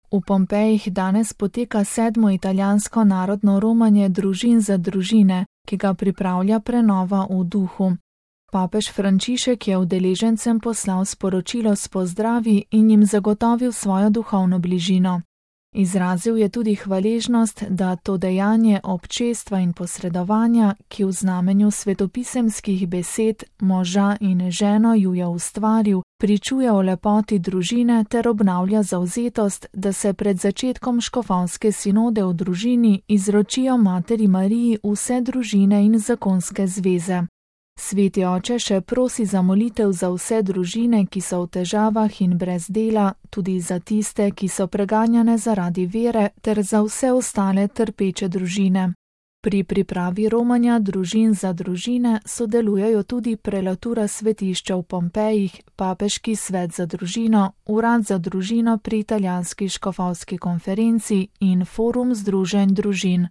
V Pompejih danes poteka 7. italijansko narodno romanje družin za družine, ki ga pripravlja prenova v duhu. Papež Frančišek je udeležencem poslal sporočilo s pozdravi in jim zagotovil svojo duhovno bližino. Izrazil je tudi hvaležnost, da to dejanje občestva in posredovanja, ki v znamenju svetopisemskih besed moža in ženo ju je ustvaril, pričuje o lepoti družine ter obnavlja zavzetost, da se pred začetkom škofovske sinode v družini izročijo Materi Mariji vse družine in zakonske zveze. Sveti oče še prosi za molitev za vse družine, ki so v težavah in brez dela, tudi za tiste, ki so preganjane zaradi vere, ter za vse ostale trpeče družine. Pri pripravi romanja družin za družine sodelujejo tudi prelatura svetišča v Pompejih, Papeški svet za družino, Urad za družino pri Italijanski škofovski konferenci in Forum združenj družin.